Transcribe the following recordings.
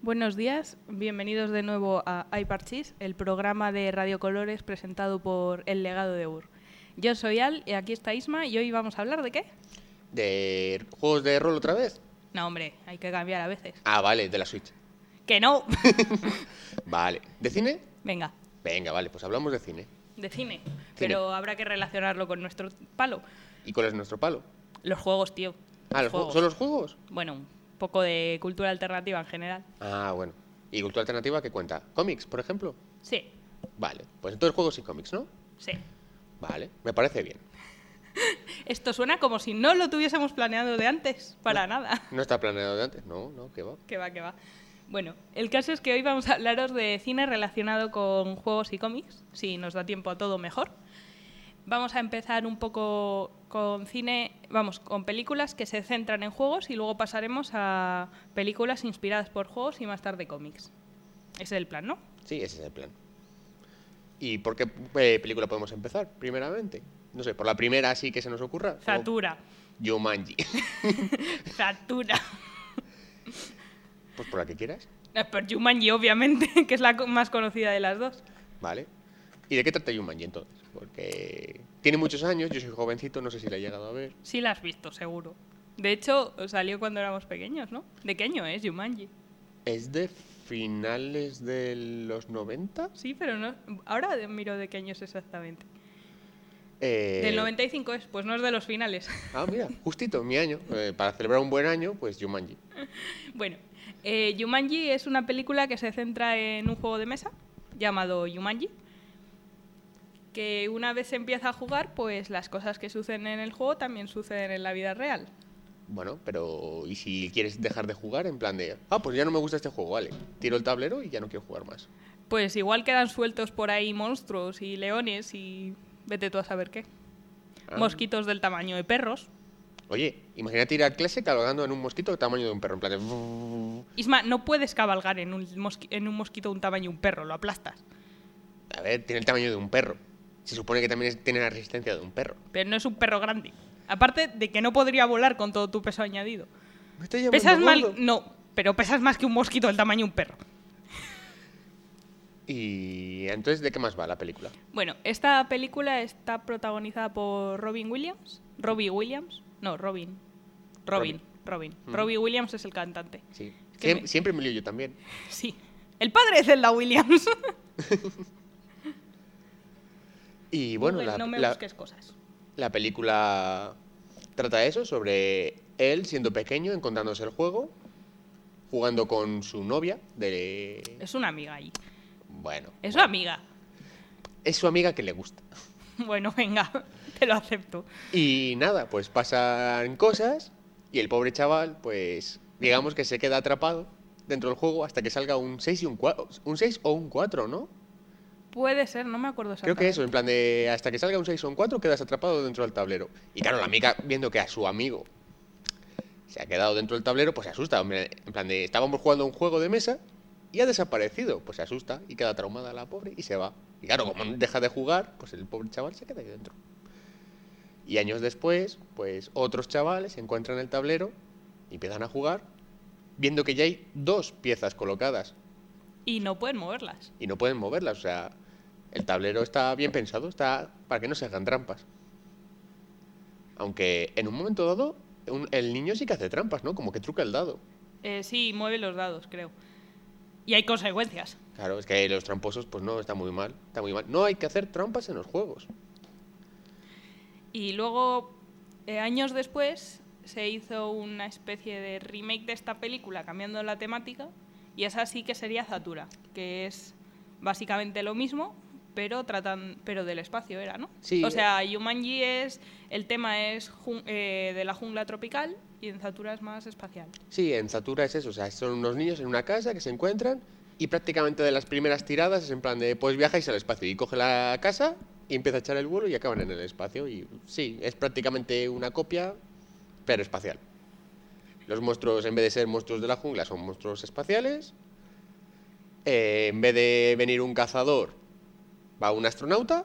Buenos días, bienvenidos de nuevo a iParchís, el programa de Radio Colores presentado por El Legado de Ur. Yo soy Al y aquí está Isma y hoy vamos a hablar ¿de qué? ¿De juegos de rol otra vez? No, hombre, hay que cambiar a veces. Ah, vale, de la Switch. ¡Que no! Vale. ¿De cine? Venga, Venga, vale, pues hablamos de cine. de cine, pero habrá que relacionarlo con nuestro palo. ¿Y cuál es nuestro palo? Los juegos, tío. Ah, Los juegos. ¿son los juegos? Bueno, un poco de cultura alternativa en general. Ah, bueno. ¿Y cultura alternativa qué cuenta? ¿Cómics, por ejemplo? Sí, Vale, pues entonces juegos y cómics, ¿no? sí. Vale, me parece bien. Esto suena como si no lo tuviésemos planeado de antes, para nada. ¿No está planeado de antes? No, ¿qué va? Que va, que va. Bueno, el caso es que hoy vamos a hablaros de cine relacionado con juegos y cómics, si nos da tiempo a todo mejor. Vamos a empezar un poco con cine, con películas que se centran en juegos y luego pasaremos a películas inspiradas por juegos y más tarde cómics. Ese es el plan, ¿no? Sí, ese es el plan. ¿Y por qué película podemos empezar, primeramente? No sé, por la primera así que se nos ocurra. Zatura. Jumanji. Zatura. Pues por la que quieras. Por Jumanji, obviamente, que es la más conocida de las dos. Vale. ¿Y de qué trata Jumanji entonces? Porque tiene muchos años, yo soy jovencito, no sé si la he llegado a ver. Sí la has visto, seguro. De hecho, salió cuando éramos pequeños, ¿no? ¿De qué año es Jumanji? ¿Es de finales de los 90? Sí, pero no. Ahora miro de qué año es exactamente. Eh, Del 95 es, pues no es de los finales. Ah, mira, justito, mi año. Para celebrar un buen año, pues Jumanji. Bueno, Jumanji es una película que se centra en un juego de mesa llamado Jumanji, que una vez se empieza a jugar, pues las cosas que suceden en el juego también suceden en la vida real. Bueno, pero ¿y si quieres dejar de jugar? En plan de, pues ya no me gusta este juego, vale. Tiro el tablero y ya no quiero jugar más. Pues igual quedan sueltos por ahí monstruos y leones y vete tú a saber qué. Ah. Mosquitos del tamaño de perros. Oye, imagínate ir a clase cabalgando en un mosquito del tamaño de un perro, en plan de... Isma, no puedes cabalgar en un mosquito de un tamaño de un perro, lo aplastas. A ver, tiene el tamaño de un perro. Se supone que también tiene la resistencia de un perro. Pero no es un perro grande. Aparte de que no podría volar con todo tu peso añadido. ¿Me estás llamando ¿Pesas mal? gordo? No, pero pesas más que un mosquito del tamaño de un perro. Y entonces, ¿de qué más va la película? Bueno, esta película está protagonizada por Robin Williams. Robbie Williams. No, Robin. Robbie Williams es el cantante. Sí. Es que Siempre me lío yo también. Sí. El padre de Zelda Williams. Y bueno, Google, no me busques cosas. la película trata eso, sobre él siendo pequeño, encontrándose el juego, jugando con su novia de... Es una amiga ahí. Bueno. Es una amiga. Es su amiga que le gusta. Bueno, venga, te lo acepto. Y nada, pues pasan cosas y el pobre chaval, pues digamos que se queda atrapado dentro del juego hasta que salga un 6 y un 4, un 6 o un 4, ¿no? Puede ser, no me acuerdo Creo exactamente. que eso, en plan de hasta que salga un 6 o un 4 quedas atrapado dentro del tablero. Y claro, la amiga viendo que a su amigo se ha quedado dentro del tablero, pues se asusta. Hombre, en plan de estábamos jugando un juego de mesa y ha desaparecido. Pues se asusta y queda traumada la pobre y se va. Y claro, como deja de jugar, pues el pobre chaval se queda ahí dentro. Y años después, pues otros chavales encuentran el tablero y empiezan a jugar, viendo que ya hay 2 piezas colocadas Y no pueden moverlas. y no pueden moverlas. O sea, el tablero está bien pensado, está para que no se hagan trampas. Aunque en un momento dado, el niño sí que hace trampas, ¿no? Como que truca el dado. Sí, mueve los dados, creo. Y hay consecuencias. Claro, es que los tramposos, pues no, está muy mal. Está muy mal. No hay que hacer trampas en los juegos. Y luego, años después, se hizo una especie de remake de esta película, cambiando la temática, y esa sí que sería Zatura, que es básicamente lo mismo, pero pero del espacio era, ¿no? Sí. O sea, Jumanji el tema es de la jungla tropical y en Zatura es más espacial. Sí, en Zatura es eso. O sea, son unos niños en una casa que se encuentran y prácticamente de las primeras tiradas es en plan de, pues viajáis al espacio y coge la casa y empieza a echar el vuelo y acaban en el espacio. Y sí, es prácticamente una copia, pero espacial. Los monstruos, en vez de ser monstruos de la jungla, son monstruos espaciales. En vez de venir un cazador, va un astronauta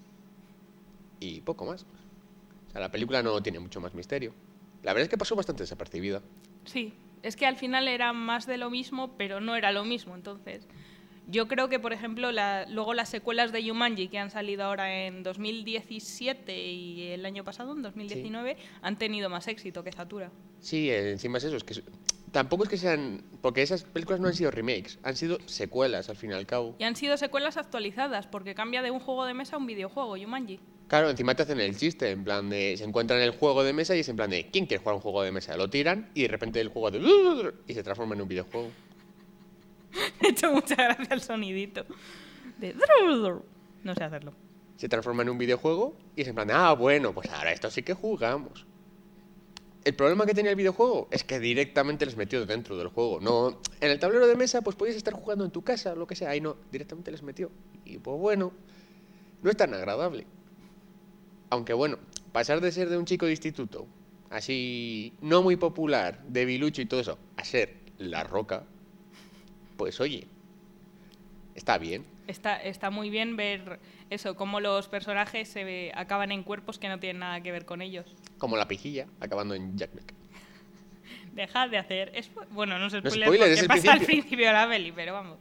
y poco más. O sea, la película no tiene mucho más misterio. La verdad es que pasó bastante desapercibida. Sí, es que al final era más de lo mismo, pero no era lo mismo. Entonces, yo creo que, por ejemplo, luego las secuelas de Jumanji que han salido ahora en 2017 y el año pasado, en 2019, han tenido más éxito que Zatura. Sí, encima es eso, es que tampoco es que sean... Porque esas películas no han sido remakes, han sido secuelas al fin y al cabo. Y han sido secuelas actualizadas, porque cambia de un juego de mesa a un videojuego, Jumanji. Claro, encima te hacen el chiste, en plan de... Se encuentran el juego de mesa y es en plan de... ¿Quién quiere jugar un juego de mesa? Lo tiran y de repente el juego de... Y se transforma en un videojuego. Me ha hecho mucha gracia el sonidito. De... No sé hacerlo. Se transforma en un videojuego y es en plan de... Ah, bueno, pues ahora esto sí que jugamos. El problema que tenía el videojuego es que directamente les metió dentro del juego. No, en el tablero de mesa pues podías estar jugando en tu casa o lo que sea. Ahí no, directamente les metió. Y pues bueno, no es tan agradable. Aunque bueno, pasar de ser de un chico de instituto, así no muy popular, debilucho y todo eso, a ser La Roca, pues oye, está bien. Está muy bien ver eso, cómo los personajes acaban en cuerpos que no tienen nada que ver con ellos. Como la pijilla, acabando en Jack Black. Dejad de hacer... Bueno, no se No spoiler spoiler, porque es el pasa al principio. principio de la peli, pero vamos.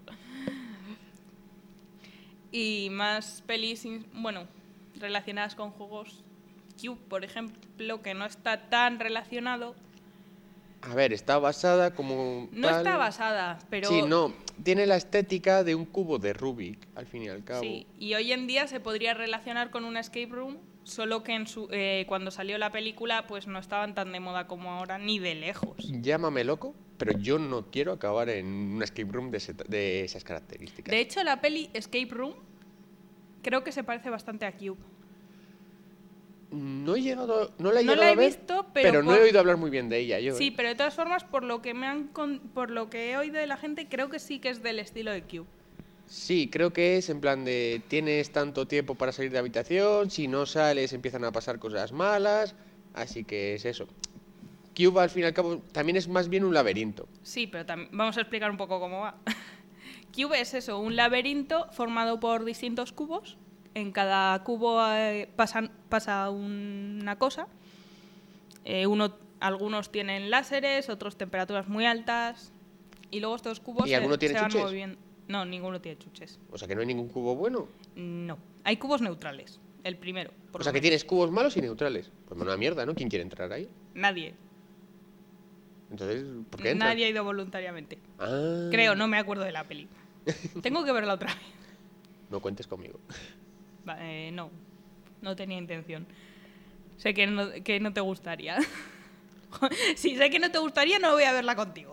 Y más pelis, bueno, relacionadas con juegos. Cube, por ejemplo, que no está tan relacionado. A ver, está basada como No tal... está basada, pero... Sí, no, tiene la estética de un cubo de Rubik, al fin y al cabo. Sí, y hoy en día se podría relacionar con una escape room, solo que cuando salió la película pues no estaban tan de moda como ahora, ni de lejos. Llámame loco, pero yo no quiero acabar en una escape room de esas características. De hecho, la peli Escape Room creo que se parece bastante a Cube. No he llegado, no la he No llegado la he a ver, visto, pero no he oído hablar muy bien de ella. Yo, Sí, pero de todas formas, por lo que por lo que he oído de la gente, creo que sí que es del estilo de Cube. Sí, creo que es en plan de tienes tanto tiempo para salir de habitación, si no sales empiezan a pasar cosas malas, así que es eso. Cube al fin y al cabo también es más bien un laberinto. Sí, pero vamos a explicar un poco cómo va. Cube es eso, un laberinto formado por distintos cubos. En cada cubo pasa una cosa. Algunos tienen láseres, otros temperaturas muy altas. Y luego estos cubos ¿Y alguno tiene se van chuches? moviendo. No, ninguno tiene chuches. O sea que no hay ningún cubo bueno. No. Hay cubos neutrales. El primero. O sea que tienes cubos malos y neutrales. Pues una mierda, ¿no? ¿Quién quiere entrar ahí? Nadie. Entonces, ¿por qué entran? Nadie ha ido voluntariamente. Ah, Creo, no me acuerdo de la peli. Tengo que verla otra vez. no cuentes conmigo. No tenía intención. Sé que no te gustaría. Si sé que no te gustaría, no voy a verla contigo.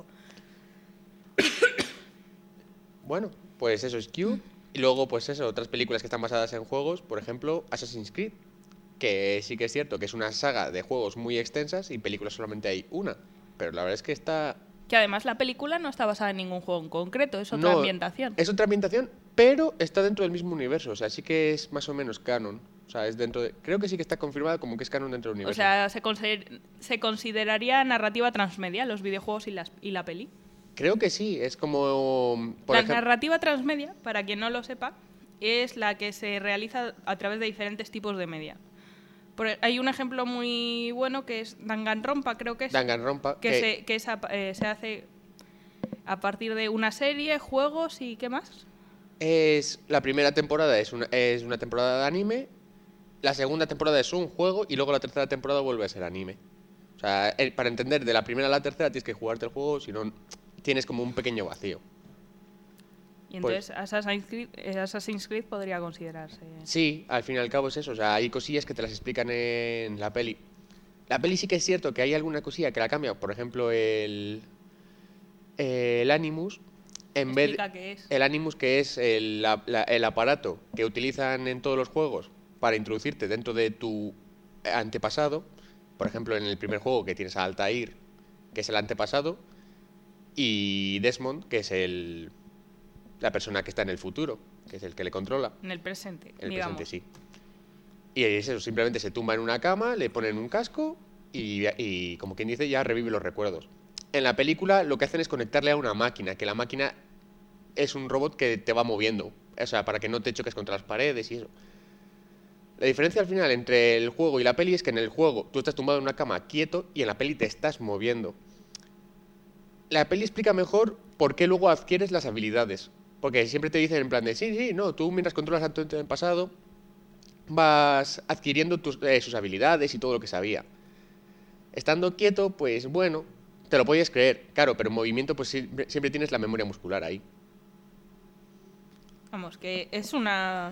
Bueno, pues eso es Cube. Y luego, pues eso, otras películas que están basadas en juegos, por ejemplo, Assassin's Creed, que sí que es cierto que es una saga de juegos muy extensas y películas solamente hay una. Pero la verdad es que está... Que además la película no está basada en ningún juego en concreto, es otra No, ambientación. Es otra ambientación, pero está dentro del mismo universo. O sea, sí que es más o menos canon. O sea, es dentro de... Creo que sí que está confirmada como que es canon dentro del O universo. sea, se consideraría narrativa transmedia los videojuegos y la peli. Creo que sí, es como... La narrativa transmedia, para quien no lo sepa, es la que se realiza a través de diferentes tipos de media. Hay un ejemplo muy bueno que es Danganronpa, creo que es. Danganronpa. Se hace a partir de una serie, juegos y ¿qué más? La primera temporada es una temporada de anime, la segunda temporada es un juego y luego la tercera temporada vuelve a ser anime. O sea, para entender de la primera a la tercera tienes que jugarte el juego, si no tienes como un pequeño vacío. Y entonces Assassin's Creed podría considerarse... Sí, al fin y al cabo es eso. O sea, hay cosillas que te las explican en la peli. La peli sí que es cierto que hay alguna cosilla que la cambia. Por ejemplo, el Animus. Explica qué es. El Animus, que es el aparato que utilizan en todos los juegos para introducirte dentro de tu antepasado. Por ejemplo, en el primer juego que tienes a Altair, que es el antepasado, y Desmond, que es la persona que está en el futuro, que es el que le controla. En el presente, En el digamos. presente, sí. Y es eso, simplemente se tumba en una cama, le ponen un casco y como quien dice, ya revive los recuerdos. En la película lo que hacen es conectarle a una máquina, que la máquina es un robot que te va moviendo, o sea, para que no te choques contra las paredes y eso. La diferencia al final entre el juego y la peli es que en el juego tú estás tumbado en una cama quieto y en la peli te estás moviendo. la peli explica mejor por qué luego adquieres las habilidades. Porque siempre te dicen en plan de, sí, no, tú mientras controlas a tu en el pasado, vas adquiriendo sus habilidades y todo lo que sabía. Estando quieto, pues bueno, te lo puedes creer, claro, pero en movimiento pues siempre tienes la memoria muscular ahí. Vamos, que es una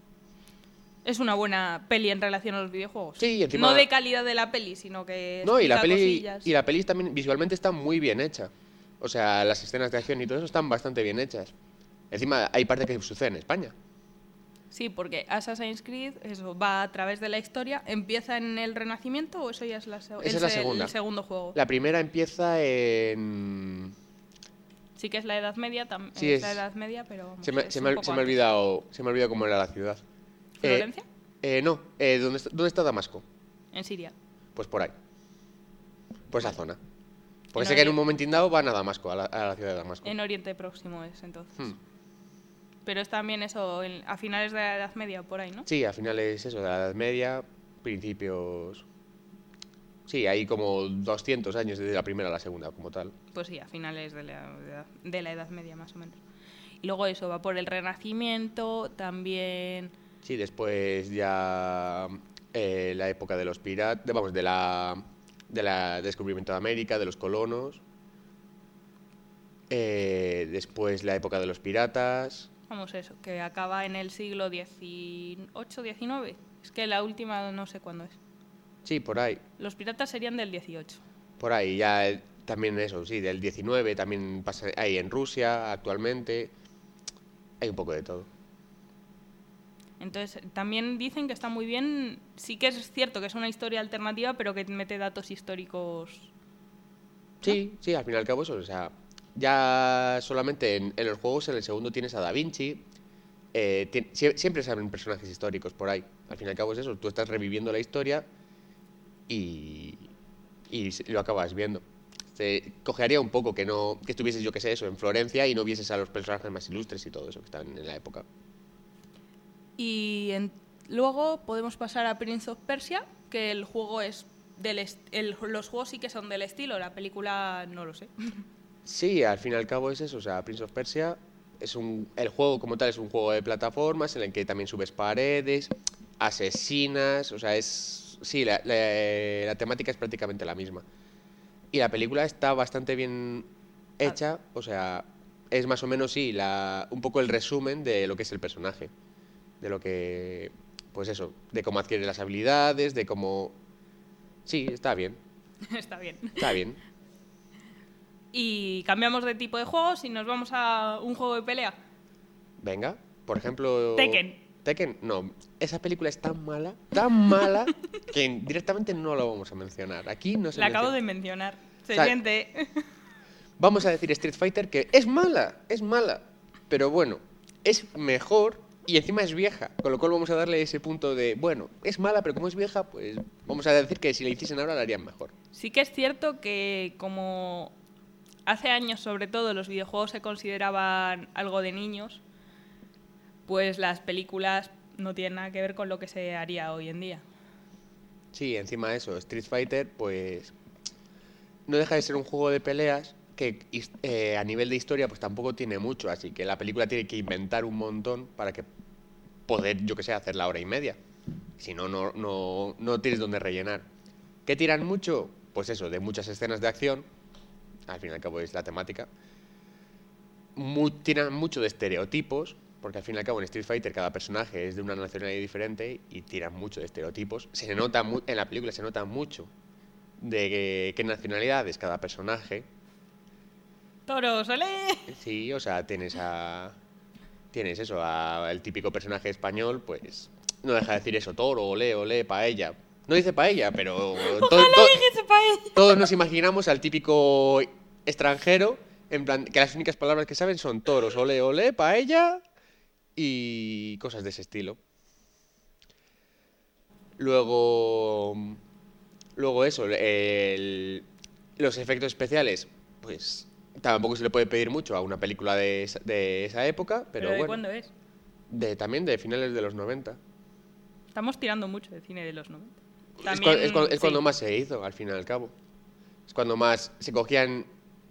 buena peli en relación a los videojuegos. Sí, y encima... No de calidad de la peli, sino que No, y la explica peli también visualmente está muy bien hecha. O sea, las escenas de acción y todo eso están bastante bien hechas. Encima hay parte que sucede en España. Sí, porque Assassin's Creed eso va a través de la historia. ¿Empieza en el Renacimiento o eso ya es la Esa es la segunda. el segundo juego? La primera empieza en... Sí que es la Edad Media, Sí, es la Edad Media, pero vamos, se me ha olvidado cómo era la ciudad. ¿Florencia? No, ¿dónde está Damasco? En Siria. Pues por ahí. Por esa zona. Porque En sé que en un momentín dado van a Damasco, a la ciudad de Damasco. En Oriente Próximo es entonces. Pero es también eso, a finales de la Edad Media, por ahí, ¿no? Sí, a finales eso, de la Edad Media, principios... Sí, hay como 200 años desde la primera a la segunda, como tal. Pues sí, a finales de la Edad Media, más o menos. Y luego eso, va por el Renacimiento, también... Sí, después ya la época de los piratas, vamos, de la descubrimiento de América, de los colonos. Después la época de los piratas. Vamos, eso, que acaba en el siglo XVIII, XIX. Es que la última no sé cuándo es. Sí, por ahí. Los piratas serían del XVIII. Por ahí, ya también eso, sí, del 19 también pasa ahí en Rusia actualmente. Hay un poco de todo. Entonces, también dicen que está muy bien. Sí que es cierto que es una historia alternativa, pero que mete datos históricos. ¿No? Sí, al fin y al cabo eso, o sea, ya solamente en los juegos, en el segundo tienes a Da Vinci, siempre salen personajes históricos por ahí. Al fin y al cabo es eso, tú estás reviviendo la historia y lo acabas viendo. Te cogería un poco que estuvieses, yo que sé, eso, en Florencia y no vieses a los personajes más ilustres y todo eso que estaban en la época. Y luego podemos pasar a Prince of Persia, que el juego es los juegos sí que son del estilo, la película no lo sé. Sí, al fin y al cabo es eso, o sea, Prince of Persia el juego como tal es un juego de plataformas en el que también subes paredes, asesinas, o sea, sí, la temática es prácticamente la misma. Y la película está bastante bien hecha, o sea, es más o menos, sí, un poco el resumen de lo que es el personaje. De lo que, pues eso, de cómo adquiere las habilidades, de cómo... Sí, está bien. Está bien. Está bien. Y cambiamos de tipo de juegos y nos vamos a un juego de pelea. Venga, por ejemplo... Tekken, no. Esa película es tan mala, que directamente no lo vamos a mencionar. Aquí no se la acabo de mencionar. Se o sea, siente. Vamos a decir Street Fighter que es mala, pero bueno, es mejor y encima es vieja, con lo cual vamos a darle ese punto de, bueno, es mala, pero como es vieja, pues vamos a decir que si la hiciesen ahora la harían mejor. Sí que es cierto que como hace años sobre todo los videojuegos se consideraban algo de niños, pues las películas no tienen nada que ver con lo que se haría hoy en día. Sí, encima de eso, Street Fighter, pues no deja de ser un juego de peleas que a nivel de historia pues tampoco tiene mucho, así que la película tiene que inventar un montón para que poder, yo que sé, hacer la hora y media. Si no, no tienes donde rellenar. ¿Qué tiran mucho? Pues eso, de muchas escenas de acción, al fin y al cabo es la temática. Tiran mucho de estereotipos, porque al fin y al cabo en Street Fighter cada personaje es de una nacionalidad diferente y tiran mucho de estereotipos. En la película se nota mucho de qué nacionalidad es cada personaje. ¡Toros, olé! Sí, o sea, tienes eso, el típico personaje español, pues no deja de decir eso, toro, olé, olé, paella. No dice paella, pero Ojalá dijese paella. Todos nos imaginamos al típico extranjero, en plan, que las únicas palabras que saben son toros, olé, olé, paella y cosas de ese estilo. Luego eso, los efectos especiales, pues tampoco se le puede pedir mucho a una película de esa época, pero ¿De bueno. cuándo es? También de finales de los 90. Estamos tirando mucho de cine de los 90. Es cuando más se hizo, al fin y al cabo. Es cuando más se cogían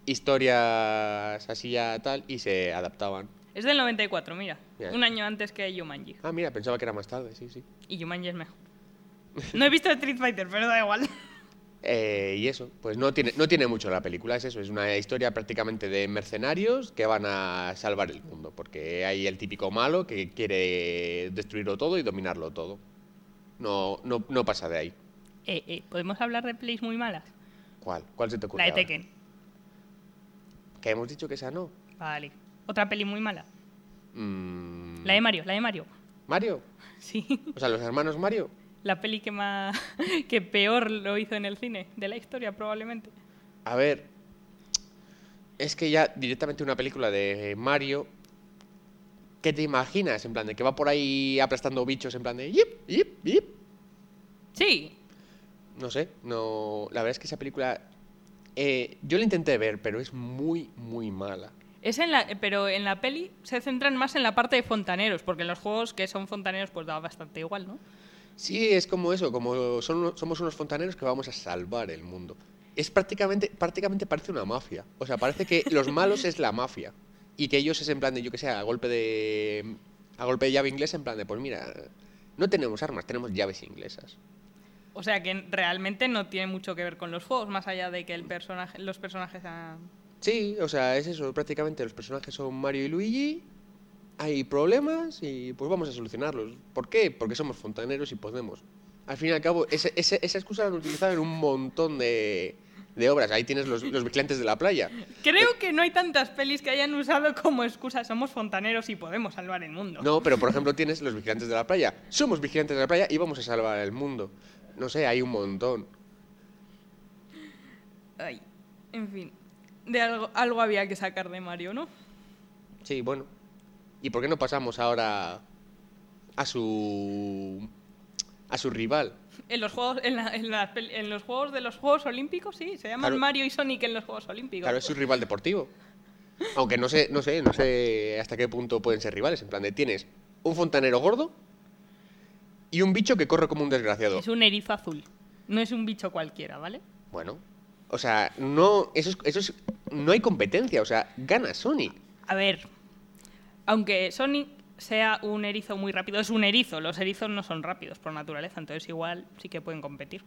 historias así ya tal y se adaptaban. Es del 94, mira. Mira. Un año antes que Jumanji. Ah, mira, pensaba que era más tarde, sí, sí. Y Jumanji es mejor. No he visto Street Fighter, pero da igual. Y eso, pues no tiene mucho la película, es eso, es una historia prácticamente de mercenarios que van a salvar el mundo, porque hay el típico malo que quiere destruirlo todo y dominarlo todo. No pasa de ahí. ¿Podemos hablar de plays muy malas? ¿Cuál? ¿Cuál se te ocurre La de ahora? Tekken. Que hemos dicho que esa no. Vale. ¿Otra peli muy mala? Mm, La de Mario. ¿Mario? Sí. O sea, los hermanos Mario. La peli que más que peor lo hizo en el cine de la historia, probablemente. A ver, es que ya directamente una película de Mario, ¿qué te imaginas? En plan de que va por ahí aplastando bichos en plan de yip, yip, yip. Sí. No sé, no. La verdad es que esa película yo la intenté ver, pero es muy, muy mala. Pero en la peli se centran más en la parte de fontaneros, porque en los juegos que son fontaneros pues da bastante igual, ¿no? Sí, es como eso, como somos unos fontaneros que vamos a salvar el mundo. Es prácticamente parece una mafia. O sea, parece que los malos es la mafia. Y que ellos es en plan de, yo que sé, a golpe de llave inglesa, en plan de, pues mira, no tenemos armas, tenemos llaves inglesas. O sea que realmente no tiene mucho que ver con los juegos, más allá de que los personajes Sí, o sea, es eso, prácticamente los personajes son Mario y Luigi, hay problemas y pues vamos a solucionarlos. ¿Por qué? Porque somos fontaneros y podemos. Al fin y al cabo, esa excusa la han utilizado en un montón de obras. Ahí tienes los vigilantes de la playa. Creo que no hay tantas pelis que hayan usado como excusa somos fontaneros y podemos salvar el mundo. No, pero por ejemplo tienes los vigilantes de la playa. Somos vigilantes de la playa y vamos a salvar el mundo. No sé, hay un montón. Ay, en fin. De algo había que sacar de Mario, ¿no? Sí, bueno. ¿Y por qué no pasamos ahora a su rival? En los juegos, en los juegos de los Juegos Olímpicos, sí, se llaman Claro. Mario y Sonic en los Juegos Olímpicos. Claro, es su rival deportivo. Aunque no sé hasta qué punto pueden ser rivales. En plan de, tienes un fontanero gordo y un bicho que corre como un desgraciado. Es un erizo azul, no es un bicho cualquiera, ¿vale? Bueno, o sea, no hay competencia, o sea, gana Sonic. A ver, aunque Sonic sea un erizo muy rápido, es un erizo, los erizos no son rápidos por naturaleza, entonces igual sí que pueden competir.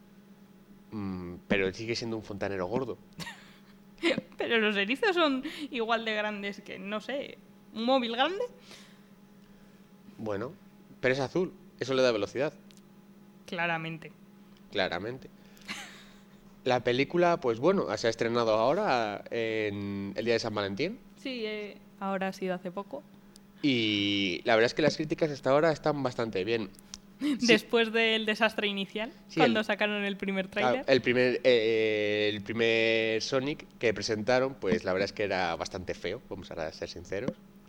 Pero sigue siendo un fontanero gordo. Pero los erizos son igual de grandes que, no sé, un móvil grande. Bueno, pero es azul, eso le da velocidad, Claramente. claramente. La película, pues bueno, se ha estrenado ahora en el día de San Valentín. Sí, ahora ha sido hace poco. Y la verdad es que las críticas hasta ahora están bastante bien. Sí, Después del desastre inicial, Sí, cuando sacaron el primer tráiler. el primer Sonic que presentaron, pues la verdad es que era bastante feo, vamos a ser sinceros.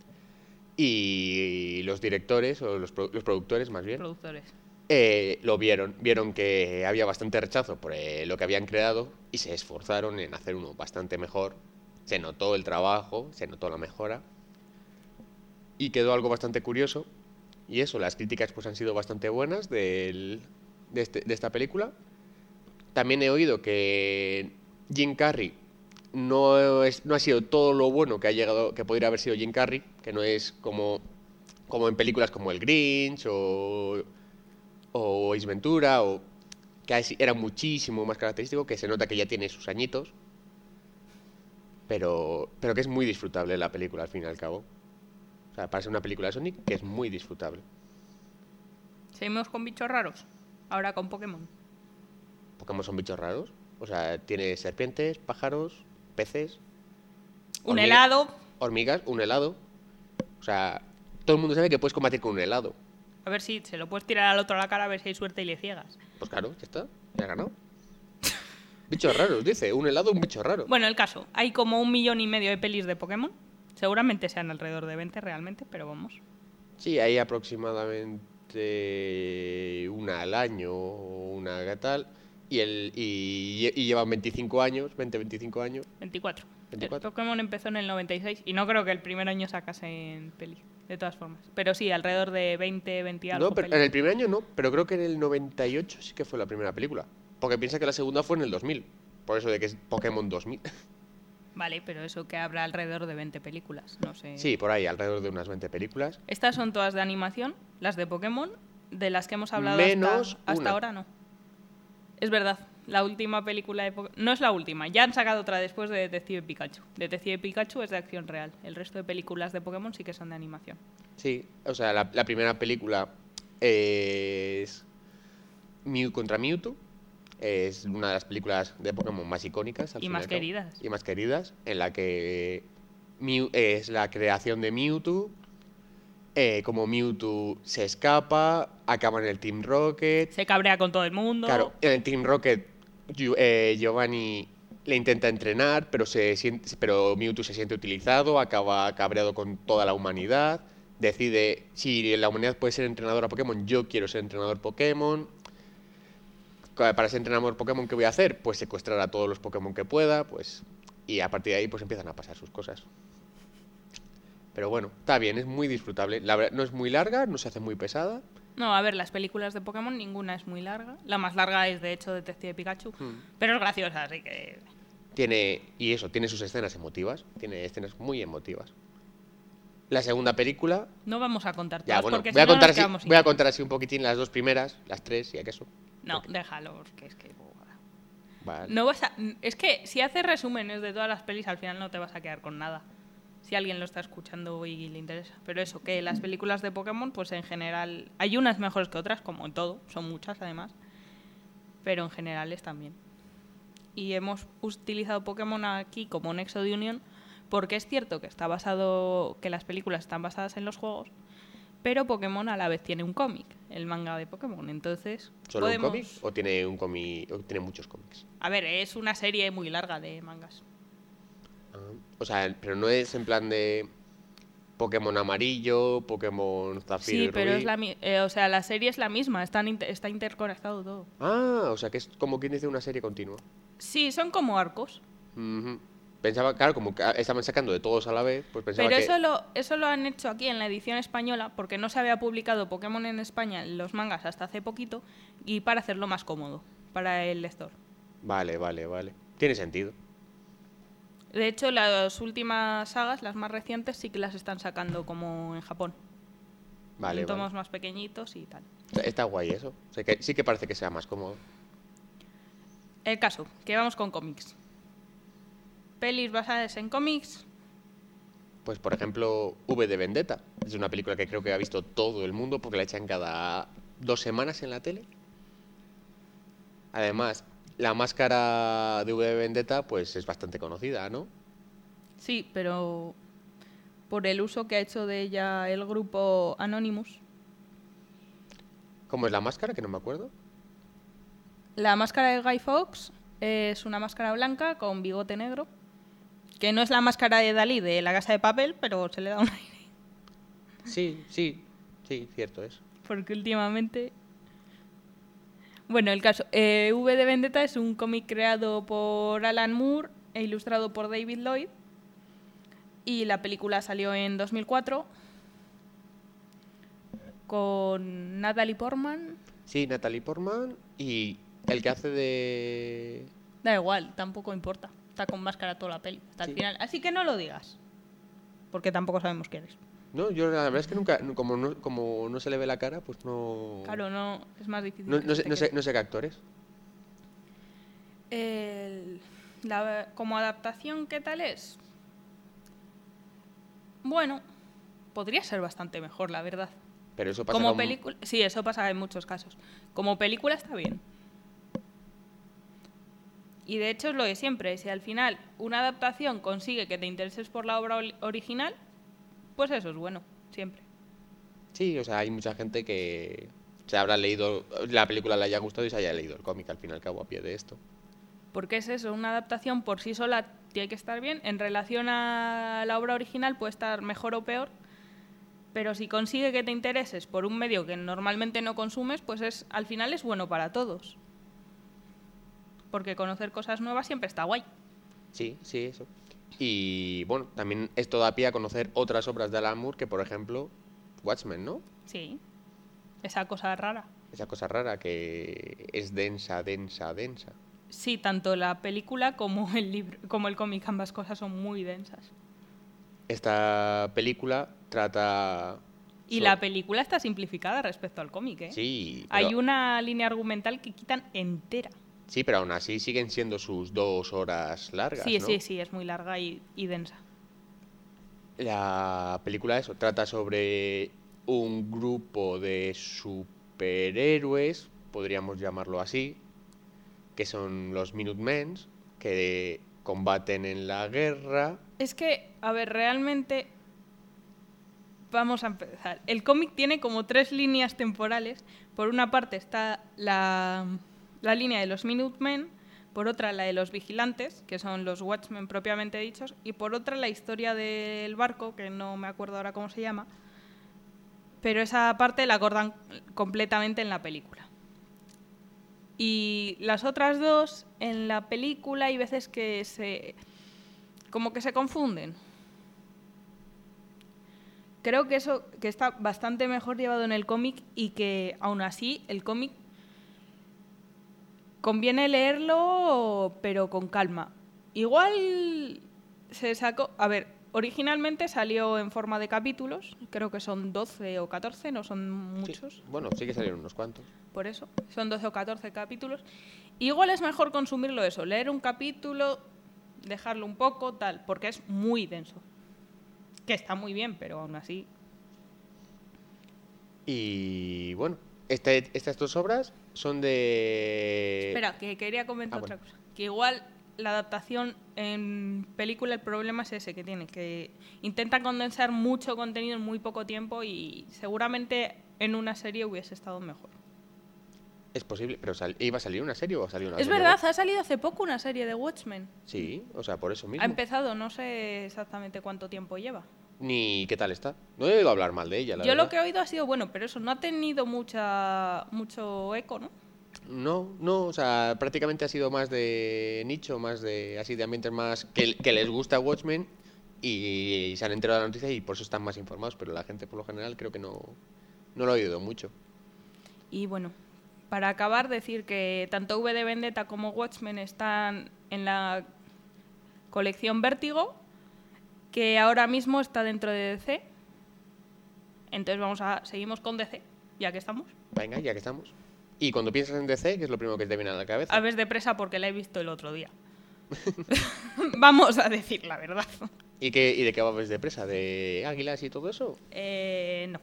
Y los directores, o los productores más bien, Productores. lo vieron que había bastante rechazo por lo que habían creado y se esforzaron en hacer uno bastante mejor. Se notó el trabajo, se notó la mejora y quedó algo bastante curioso. Y eso, las críticas pues han sido bastante buenas de esta película. También he oído que Jim Carrey no ha sido todo lo bueno que podría haber sido Jim Carrey, que no es como en películas como El Grinch o Ace Ventura, o que era muchísimo más característico, que se nota que ya tiene sus añitos, pero que es muy disfrutable la película al fin y al cabo. O sea, para ser una película de Sonic que es muy disfrutable. Seguimos con bichos raros. Ahora con Pokémon. Pokémon son bichos raros. O sea, tiene serpientes, pájaros, peces, Un helado. hormigas, un helado. O sea, todo el mundo sabe que puedes combatir con un helado. A ver si se lo puedes tirar al otro a la cara a ver si hay suerte y le ciegas. Pues claro, ya está, ya has ganado. Bichos raros, dice, un helado, un bicho raro. Bueno, el caso. Hay como 1,5 millones de pelis de Pokémon. Seguramente sean alrededor de 20 realmente, pero vamos. Sí, hay aproximadamente una al año, una tal, y llevan 25 años, 25 años. 24. 24. El Pokémon empezó en el 96 y no creo que el primer año sacase en peli, de todas formas. Pero sí, alrededor de 20 y algo No, pero en pelis. el primer año no, pero creo que en el 98 sí que fue la primera película. Porque piensa que la segunda fue en el 2000. Por eso de que es Pokémon 2000. Vale, pero eso que habrá alrededor de 20 películas, no sé. Sí, por ahí, alrededor de unas 20 películas. Estas son todas de animación, las de Pokémon, de las que hemos hablado Menos hasta una. ahora, no. Es verdad, la última película de Pokémon... No es la última, ya han sacado otra después de Detective Pikachu. Detective Pikachu es de acción real, el resto de películas de Pokémon sí que son de animación. Sí, o sea, la primera película es Mew contra Mewtwo. Es una de las películas de Pokémon más icónicas. Al Y fin más al cabo. queridas. Y más queridas, en la que Mew es la creación de Mewtwo. Como Mewtwo se escapa, acaba en el Team Rocket. Se cabrea con todo el mundo. Claro, en el Team Rocket Giovanni le intenta entrenar, pero Mewtwo se siente utilizado, acaba cabreado con toda la humanidad. Decide, si la humanidad puede ser entrenadora Pokémon, yo quiero ser entrenador Pokémon. Para ser entrenador Pokémon, ¿qué voy a hacer? Pues secuestrar a todos los Pokémon que pueda, pues, y a partir de ahí pues empiezan a pasar sus cosas. Pero bueno, está bien, es muy disfrutable. La verdad, no es muy larga, no se hace muy pesada. No, a ver, las películas de Pokémon ninguna es muy larga. La más larga es, de hecho, Detective Pikachu. Pero es graciosa, así que... Tiene sus escenas emotivas, tiene escenas muy emotivas. La segunda película... No vamos a contar todas, Ya, bueno, porque voy a si no contar nos así, quedamos sin voy a tiempo. contar así un poquitín las dos primeras, las tres, si acaso. No, déjalo, porque es que... Vale. No vas a... Es que si haces resúmenes de todas las pelis, al final no te vas a quedar con nada. Si alguien lo está escuchando y le interesa. Pero eso, que las películas de Pokémon, pues en general... Hay unas mejores que otras, como en todo. Son muchas, además. Pero en general están bien. Y hemos utilizado Pokémon aquí como nexo de unión, porque es cierto que está basado... que las películas están basadas en los juegos, pero Pokémon a la vez tiene un cómic, el manga de Pokémon. Entonces, ¿Solo podemos... un cómic o tiene un cómic o tiene muchos cómics? A ver, es una serie muy larga de mangas. O sea, pero no es en plan de Pokémon amarillo, Pokémon zafiro y Sí, pero rubí. es o sea, la serie es la misma, está interconectado todo. Ah, o sea que es como quien dice una serie continua. Sí, son como arcos. Ujú. Pensaba, claro, como que estaban sacando de todos a la vez, pues pensaba Pero que... eso lo han hecho aquí en la edición española, porque no se había publicado Pokémon en España en los mangas hasta hace poquito, y para hacerlo más cómodo para el lector. Vale. Tiene sentido. De hecho, las últimas sagas, las más recientes, sí que las están sacando como en Japón. Vale, En vale. tomos más pequeñitos y tal. Está guay eso. O sea, que sí que parece que sea más cómodo. El caso, que vamos con cómics. Pelis basadas en cómics. Pues, por ejemplo, V de Vendetta. Es una película que creo que ha visto todo el mundo porque la echan cada 2 semanas en la tele. Además, la máscara de V de Vendetta pues es bastante conocida, ¿no? Sí, pero por el uso que ha hecho de ella el grupo Anonymous. ¿Cómo es la máscara? Que no me acuerdo. La máscara de Guy Fawkes es una máscara blanca con bigote negro, que no es la máscara de Dalí de La Casa de Papel, pero se le da un aire. Sí, cierto es. Porque últimamente... Bueno, el caso. V de Vendetta es un cómic creado por Alan Moore e ilustrado por David Lloyd. Y la película salió en 2004 con Natalie Portman. Sí, Natalie Portman y el que hace de... Da igual, tampoco importa. Está con máscara toda la peli hasta el Sí. final. Así que no lo digas, porque tampoco sabemos quién es. No, yo la verdad es que nunca, como no se le ve la cara, pues no... Claro, no, es más difícil. No, que no se sé, te no sé, quede. no sé qué actores. Como adaptación, ¿qué tal es? Bueno, podría ser bastante mejor, la verdad. Pero eso pasa Como con... película, sí, eso pasa en muchos casos. Como película está bien. Y de hecho es lo de siempre. Si al final una adaptación consigue que te intereses por la obra original, pues eso es bueno, siempre. Sí, o sea, hay mucha gente que se habrá leído... La película le haya gustado y se haya leído el cómic al fin y al cabo a pie de esto. Porque es eso, una adaptación por sí sola tiene que estar bien. En relación a la obra original puede estar mejor o peor. Pero si consigue que te intereses por un medio que normalmente no consumes, pues al final es bueno para todos. Porque conocer cosas nuevas siempre está guay. Sí, eso. Y bueno, también esto da pie a conocer otras obras de Alan Moore que, por ejemplo, Watchmen, ¿no? Sí, esa cosa rara. Esa cosa rara que es densa. Sí, tanto la película como el libro, como el cómic, ambas cosas son muy densas. Esta película trata... Y la película está simplificada respecto al cómic, ¿eh? Sí, Hay pero... una línea argumental que quitan entera. Sí, pero aún así siguen siendo sus 2 horas largas, Sí, ¿no? sí, es muy larga y densa. La película eso trata sobre un grupo de superhéroes, podríamos llamarlo así, que son los Minutemen, que combaten en la guerra. Es que, a ver, realmente vamos a empezar. El cómic tiene como 3 líneas temporales. Por una parte está la línea de los Minutemen, por otra la de los vigilantes, que son los Watchmen propiamente dichos, y por otra la historia del barco, que no me acuerdo ahora cómo se llama, pero esa parte la acordan completamente en la película. Y las otras 2, en la película hay veces que como que se confunden. Creo que eso que está bastante mejor llevado en el cómic y que aún así el cómic conviene leerlo pero con calma. Igual se sacó... A ver, originalmente salió en forma de capítulos, creo que son 12 o 14, no son muchos. Sí, bueno, sí que salieron unos cuantos. Por eso, son 12 o 14 capítulos. Igual es mejor consumirlo eso, leer un capítulo, dejarlo un poco, tal, porque es muy denso. Que está muy bien, pero aún así... Y bueno, estas 2 obras son de... Espera, que quería comentar bueno. otra cosa. Que igual la adaptación en película, el problema es ese que tiene, que intenta condensar mucho contenido en muy poco tiempo y seguramente en una serie hubiese estado mejor. Es posible, pero ¿iba a salir una serie o ha salido una Es serie? verdad, ha salido hace poco una serie de Watchmen. Sí, o sea, por eso mismo. Ha empezado, no sé exactamente cuánto tiempo lleva. Ni qué tal está. No he oído hablar mal de ella, la Yo verdad. lo que he oído ha sido bueno, pero eso no ha tenido mucho eco, ¿no? No, o sea, prácticamente ha sido más de nicho, más de así de ambientes más que les gusta Watchmen y se han enterado de la noticia y por eso están más informados, pero la gente por lo general creo que no lo ha oído mucho. Y bueno, para acabar, decir que tanto V de Vendetta como Watchmen están en la colección Vértigo, que ahora mismo está dentro de DC. Entonces seguimos con DC, ya que estamos. Venga, ya que estamos. Y cuando piensas en DC, ¿qué es lo primero que te viene a la cabeza? Aves de presa porque la he visto el otro día. Vamos a decir la verdad. ¿Y de qué va Aves de presa? ¿De águilas y todo eso? No.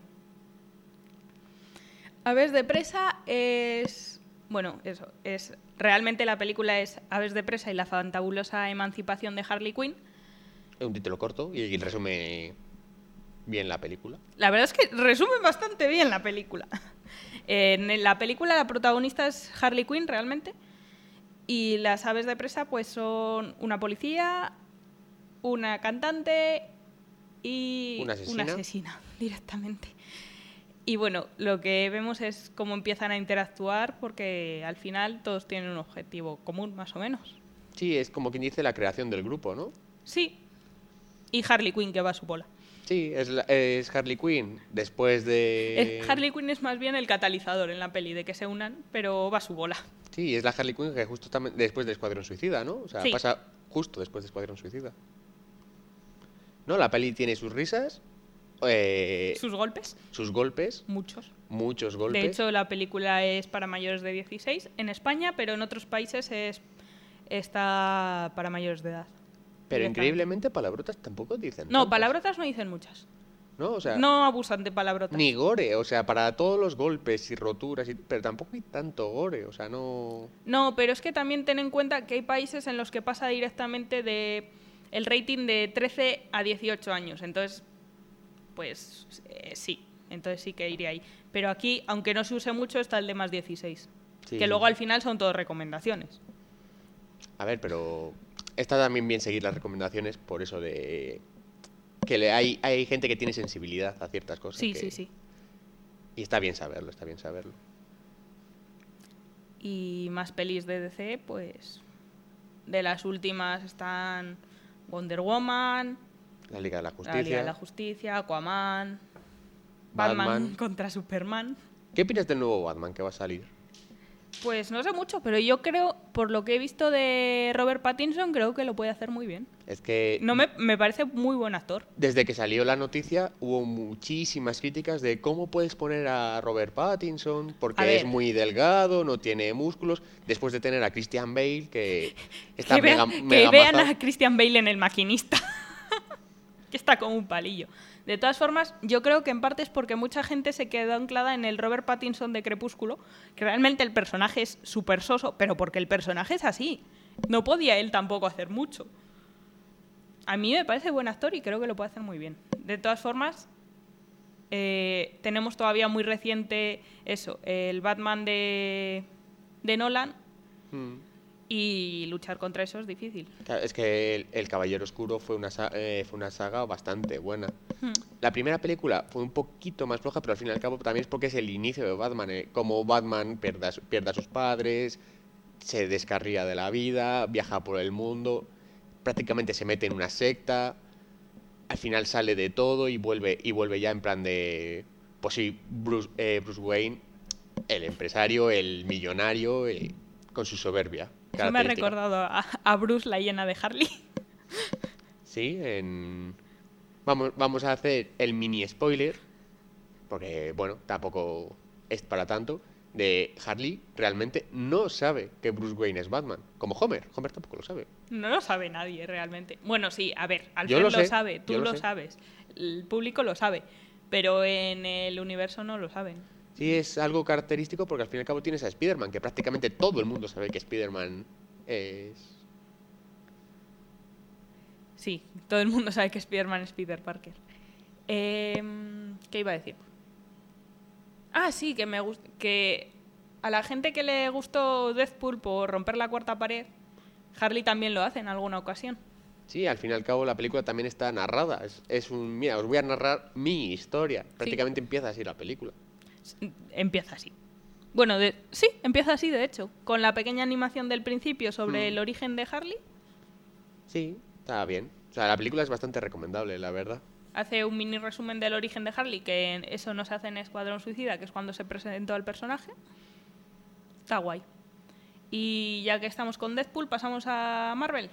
Aves de presa es... Bueno, eso, es... Realmente la película es Aves de presa y la fantabulosa emancipación de Harley Quinn. Es un título corto y resume bien la película. La verdad es que resume bastante bien la película. En la película la protagonista es Harley Quinn realmente y las aves de presa pues son una policía, una cantante y una asesina directamente. Y bueno, lo que vemos es cómo empiezan a interactuar porque al final todos tienen un objetivo común más o menos. Sí, es como quien dice la creación del grupo, ¿no? Sí. Y Harley Quinn que va a su bola. Sí, es Harley Quinn después de... Harley Quinn es más bien el catalizador en la peli de que se unan, pero va a su bola. Sí, es la Harley Quinn que justo después de Escuadrón Suicida, ¿no? O sea, Sí. pasa justo después de Escuadrón Suicida. ¿No? La peli tiene sus risas, Sus golpes, sus golpes, muchos. muchos golpes. De hecho, la película es para mayores de 16 en España, pero en otros países está para mayores de edad. pero directamente. increíblemente palabrotas tampoco dicen No, tantas, palabrotas no dicen muchas. ¿no? O sea, No abusan de palabrotas. ni gore, o sea, para todos los golpes y roturas, pero tampoco hay tanto gore, o sea, no... No, pero es que también ten en cuenta que hay países en los que pasa directamente de el rating de 13 a 18 años. Entonces, pues sí. Entonces sí que iría ahí. Pero aquí, aunque no se use mucho, está el de más 16. Sí, que sí, luego sí. al final son todas recomendaciones. A ver, pero está también bien seguir las recomendaciones por eso de que hay gente que tiene sensibilidad a ciertas cosas. Sí, sí, sí. Y está bien saberlo, está bien saberlo. Y más pelis de DC, pues de las últimas están Wonder Woman, La Liga de la la Justicia. Liga de la Justicia, Aquaman, Batman Batman. contra Superman. ¿Qué opinas del nuevo Batman que va a salir? Pues no sé mucho, pero yo creo, por lo que he visto de Robert Pattinson, creo que lo puede hacer muy bien. Es que No me parece muy buen actor. desde que salió la noticia hubo muchísimas críticas de cómo puedes poner a Robert Pattinson, A porque ver. es muy delgado, no tiene músculos, después de tener a Christian Bale, que está Que mega, vean, mega que vean mazado. a Christian Bale en El Maquinista. Que está como un palillo. De todas formas, yo creo que en parte es porque mucha gente se quedó anclada en el Robert Pattinson de Crepúsculo, que realmente el personaje es súper soso, pero porque el personaje es así. No podía él tampoco hacer mucho. A mí me parece buen actor y creo que lo puede hacer muy bien. De todas formas, tenemos todavía muy reciente eso, el Batman de Nolan, Mm. y luchar contra eso es difícil. Claro, es que el Caballero Oscuro fue fue una saga bastante buena. La primera película fue un poquito más floja, pero al fin y al cabo también es porque es el inicio de Batman. Como Batman pierde a sus padres, se descarría de la vida, viaja por el mundo, prácticamente se mete en una secta, al final sale de todo y vuelve ya en plan de... Pues sí, Bruce Wayne, el empresario, el millonario, con su soberbia Eso me ha característica. recordado a Bruce, la hiena de Harley. Sí, vamos a hacer el mini spoiler, porque bueno, tampoco es para tanto, de Harley realmente no sabe que Bruce Wayne es Batman, como Homer. Homer tampoco lo sabe. No lo sabe nadie realmente. Bueno, sí, a ver, Yo Alfred lo lo sé, sabe, tú yo lo lo sé. sabes, el público lo sabe, pero en el universo no lo saben. Sí, es algo característico porque al fin y al cabo tienes a Spider-Man, que prácticamente todo el mundo sabe que Spider-Man es... Sí, todo el mundo sabe que Spider-Man es Peter Parker. ¿Qué iba a decir? Ah, sí, que a la gente que le gustó Deadpool por romper la cuarta pared, Harley también lo hace en alguna ocasión. Sí, al fin y al cabo la película también está narrada. Mira, os voy a narrar mi historia. Prácticamente empieza así la película. Empieza así. Bueno, sí, empieza así, de hecho, con la pequeña animación del principio sobre el origen de Harley. Sí, está bien. O sea, la película es bastante recomendable, la verdad. Hace un mini resumen del origen de Harley, que eso no se hace en Escuadrón Suicida, que es cuando se presentó el personaje. Está guay. Y ya que estamos con Deadpool, pasamos a Marvel.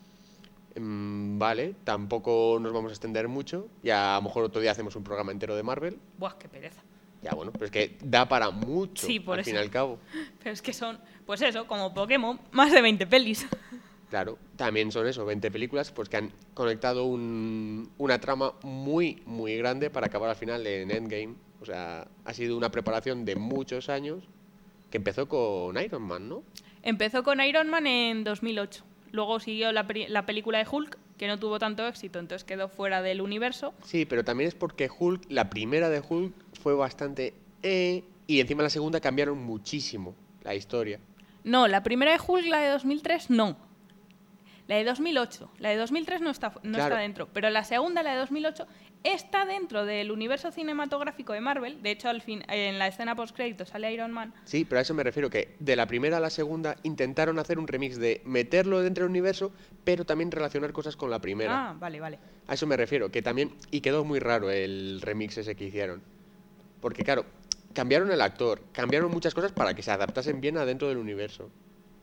Vale, tampoco nos vamos a extender mucho. Ya a lo mejor otro día hacemos un programa entero de Marvel. Buah, qué pereza. Ya bueno, pero es que da para mucho, Sí, por al eso. fin y al cabo. Pero es que son, pues eso, como Pokémon, más de 20 pelis. Claro, también son eso, 20 películas, pues que han conectado una trama muy, muy grande para acabar al final en Endgame. O sea, ha sido una preparación de muchos años que empezó con Iron Man, ¿no? Empezó con Iron Man en 2008. Luego siguió la película de Hulk, que no tuvo tanto éxito, entonces quedó fuera del universo. Sí, pero también es porque Hulk, la primera de Hulk fue bastante... y encima la segunda cambiaron muchísimo la historia. No, la primera de Hulk, la de 2003, no. La de 2008. La de 2003 no está Claro. dentro. Pero la segunda, la de 2008, está dentro del universo cinematográfico de Marvel. De hecho, al fin, en la escena post-crédito sale Iron Man. Sí, pero a eso me refiero, que de la primera a la segunda intentaron hacer un remix de meterlo dentro del universo, pero también relacionar cosas con la primera. Ah, vale, vale. A eso me refiero, que también... Y quedó muy raro el remix ese que hicieron. Porque claro, cambiaron el actor, cambiaron muchas cosas para que se adaptasen bien adentro del universo.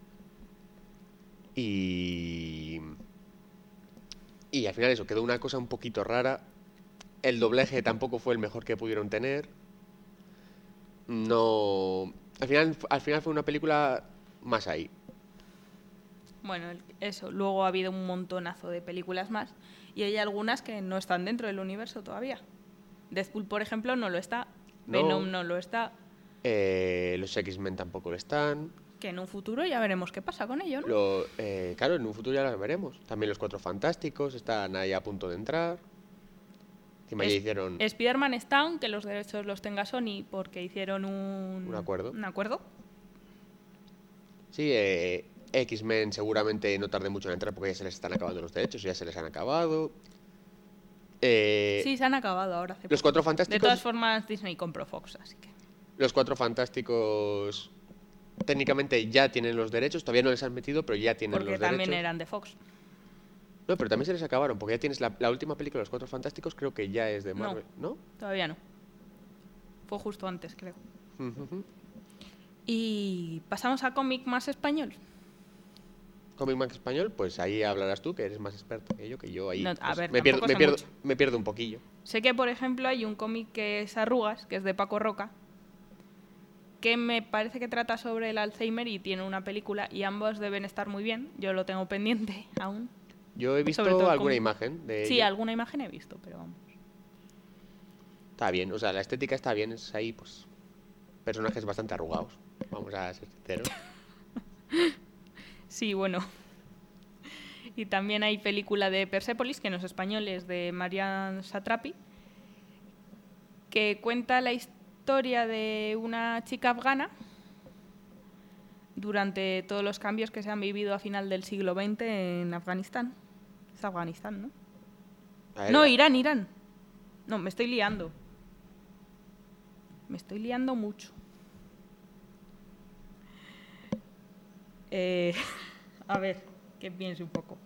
Y al final eso, quedó una cosa un poquito rara. El doblaje tampoco fue el mejor que pudieron tener. No... Al final fue una película más ahí. Bueno, eso. Luego ha habido un montonazo de películas más. Y hay algunas que no están dentro del universo todavía. Deadpool, por ejemplo, no lo está. No. Venom no lo está. Los X-Men tampoco lo están. Que en un futuro ya veremos qué pasa con ello, ¿no? Claro, en un futuro ya lo veremos. También los Cuatro Fantásticos están ahí a punto de entrar. Encima ya hicieron Spider-Man está, aunque los derechos los tenga Sony, porque hicieron un acuerdo. Un acuerdo. Sí, X-Men seguramente no tarde mucho en entrar porque ya se les están acabando los derechos, ya se les han acabado. Sí, se han acabado ahora. Hace Los poco. Cuatro De Fantásticos. todas formas, Disney compró Fox, así que... Los Cuatro Fantásticos técnicamente ya tienen los derechos, todavía no les han metido, pero ya tienen Porque los también derechos. eran de Fox. No, pero también se les acabaron, porque ya tienes la última película de los Cuatro Fantásticos, creo que ya es de Marvel, ¿no? Todavía no. Fue justo antes, creo. Ujú. Y pasamos a cómic más español. Cómic más español, pues ahí hablarás tú, que eres más experto que yo ahí No, a pues, ver, me pierdo, tampoco me sé pierdo, mucho. me pierdo un poquillo. Sé que, por ejemplo, hay un cómic que es Arrugas, que es de Paco Roca, que me parece que trata sobre el Alzheimer y tiene una película y ambos deben estar muy bien. Yo lo tengo pendiente aún. Yo he Sobre todo visto el alguna cómic. imagen de Sí, ello. alguna imagen he visto, pero vamos. Está bien, o sea, la estética está bien, es ahí, pues, personajes bastante arrugados, vamos a ser sinceros. Sí, bueno. Y también hay película de Persépolis, que no es español, es de Marian Satrapi, que cuenta la historia de una chica afgana durante todos los cambios que se han vivido a final del siglo XX en Afganistán. Es Afganistán, ¿no? A ver, No, Irán. No, me estoy liando. Me estoy liando mucho. A ver, que piense un poco.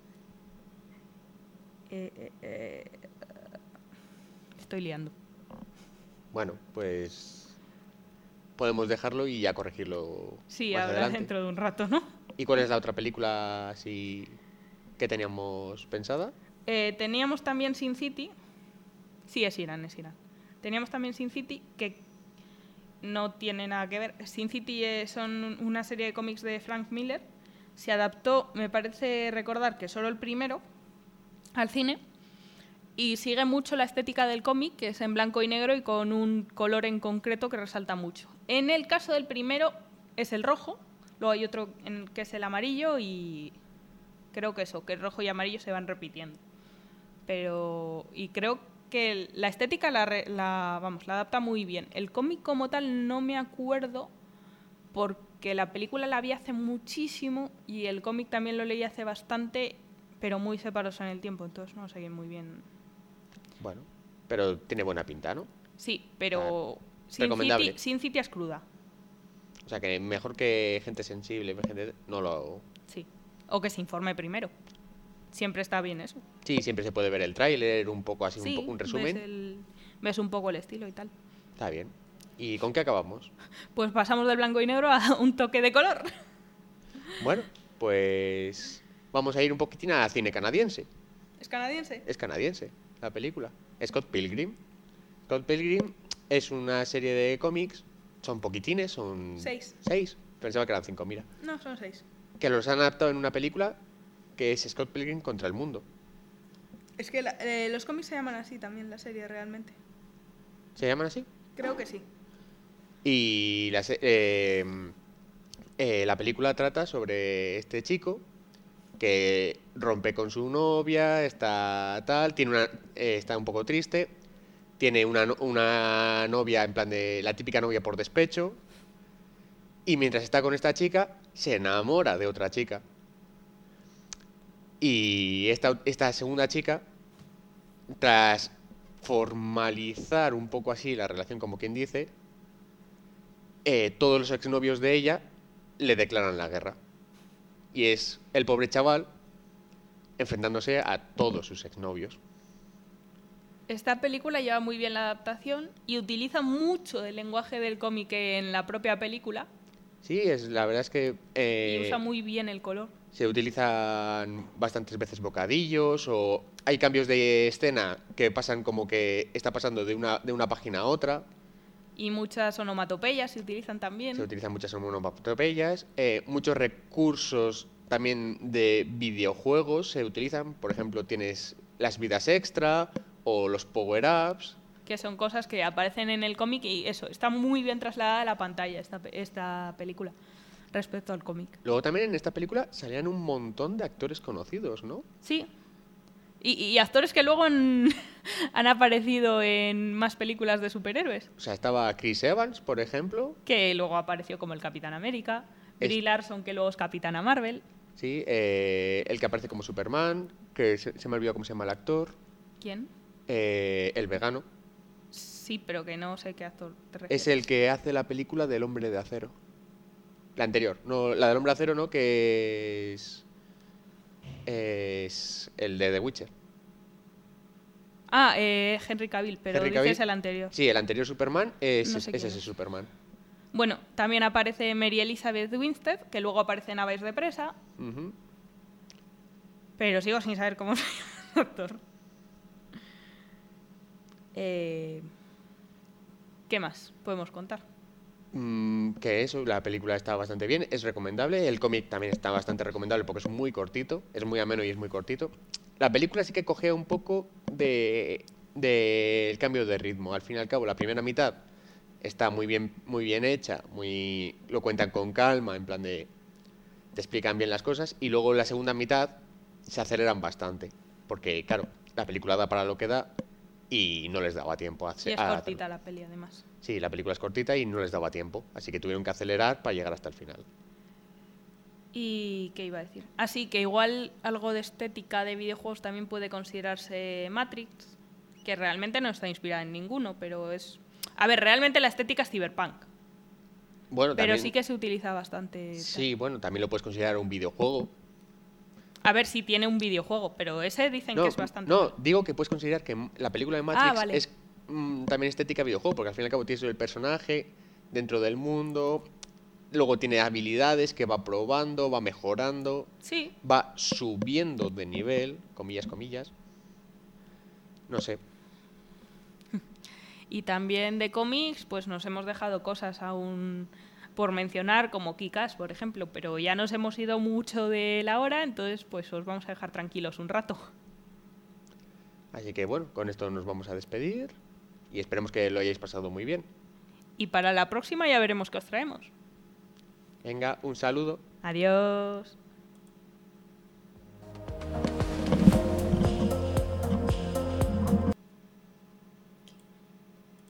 Estoy liando. bueno, pues podemos dejarlo y ya corregirlo Sí, más ahora adelante. dentro de un rato, ¿no? ¿Y cuál es la otra película así que teníamos pensada? Teníamos también Sin City. Sí, es Irán. Teníamos también Sin City, que no tiene nada que ver. Sin City son una serie de cómics de Frank Miller. Se adaptó, me parece recordar que solo el primero, al cine. Y sigue mucho la estética del cómic, que es en blanco y negro y con un color en concreto que resalta mucho. En el caso del primero es el rojo, luego hay otro que es el amarillo y creo que eso, que el rojo y amarillo se van repitiendo. Y creo que la estética la adapta muy bien. El cómic como tal no me acuerdo porque la película la vi hace muchísimo y el cómic también lo leí hace bastante, pero muy separados en el tiempo, entonces no sé muy bien. Bueno, pero tiene buena pinta, ¿no? Sí, pero recomendable. Sin City es cruda. O sea, que mejor que gente sensible, gente no lo... Sí. O que se informe primero. Siempre está bien eso. Sí, siempre se puede ver el tráiler, un poco así, Sí, un resumen. ves un poco el estilo y tal. Está bien. ¿Y con qué acabamos? Pues pasamos del blanco y negro a un toque de color. Bueno, pues vamos a ir un poquitín al cine canadiense. ¿Es canadiense? Es canadiense, la película. Scott Pilgrim. Scott Pilgrim es una serie de cómics, son poquitines, son... 6. 6. Pensaba que eran 5, mira. No, son 6. Que los han adaptado en una película que es Scott Pilgrim contra el mundo. Es que los cómics se llaman así también, la serie realmente. ¿Se llaman así? Creo que sí. Y la película trata sobre este chico que rompe con su novia, está tal, está un poco triste, tiene una novia en plan de la típica novia por despecho, y mientras está con esta chica se enamora de otra chica. Y esta segunda chica, tras formalizar un poco así la relación, como quien dice, todos los exnovios de ella le declaran la guerra. Y es el pobre chaval enfrentándose a todos sus exnovios. Esta película lleva muy bien la adaptación y utiliza mucho del lenguaje del cómic en la propia película. Sí, la verdad es que Y usa muy bien el color. se utilizan bastantes veces bocadillos o hay cambios de escena que pasan como que está pasando de una página a otra. Y muchas onomatopeyas se utilizan también. Se utilizan muchas onomatopeyas, muchos recursos también de videojuegos se utilizan. Por ejemplo, tienes las vidas extra o los power-ups. Que son cosas que aparecen en el cómic y eso, está muy bien trasladada a la pantalla esta película respecto al cómic. Luego también en esta película salían un montón de actores conocidos, ¿no? Sí. Y actores que luego han aparecido en más películas de superhéroes. O sea, estaba Chris Evans, por ejemplo. Que luego apareció como el Capitán América. Brie Larson, que luego es Capitana Marvel. Sí, el que aparece como Superman, que se me ha olvidado cómo se llama el actor. ¿Quién? El vegano. Sí, pero que no sé qué actor te refieres. Es el que hace la película del Hombre de Acero. La anterior, no, la del Hombre de Acero no, que es el de The Witcher. Ah, Henry Cavill, pero Henry dices Cavill. el anterior. Sí, el anterior Superman No sé quién ese es. Superman. Bueno, también aparece Mary Elizabeth Winstead, que luego aparece en Aves de presa, Ujú. pero sigo sin saber cómo se llama el actor. ¿Qué más podemos contar? Que eso, la película está bastante bien, es recomendable. El cómic también está bastante recomendable porque es muy cortito, es muy ameno y es muy cortito. La película sí que cogea un poco del cambio de ritmo. Al fin y al cabo, la primera mitad está muy bien hecha, lo cuentan con calma, en plan de te explican bien las cosas, y luego la segunda mitad se aceleran bastante, porque claro, la película da para lo que da y no les daba tiempo Y es cortita la peli, además. Sí, la película es cortita y no les daba tiempo, así que tuvieron que acelerar para llegar hasta el final. ¿Y qué iba a decir? Así que igual algo de estética de videojuegos también puede considerarse Matrix, que realmente no está inspirada en ninguno, pero es... A ver, realmente la estética es Cyberpunk, Bueno, pero también, sí que se utiliza bastante. sí, bueno, también lo puedes considerar un videojuego. A ver si tiene un videojuego, pero ese dicen que No, es bastante... no, bueno. digo que puedes considerar que la película de Matrix Vale. es también estética videojuego, porque al fin y al cabo tienes el personaje dentro del mundo, luego tiene habilidades que va probando, va mejorando, Sí, va subiendo de nivel, comillas, comillas. No sé. y también de cómics, pues nos hemos dejado cosas aún por mencionar, como Kick-Ass, por ejemplo, pero ya nos hemos ido mucho de la hora, entonces pues os vamos a dejar tranquilos un rato. Así que bueno, con esto nos vamos a despedir y esperemos que lo hayáis pasado muy bien. Y para la próxima ya veremos qué os traemos. Venga, un saludo. Adiós.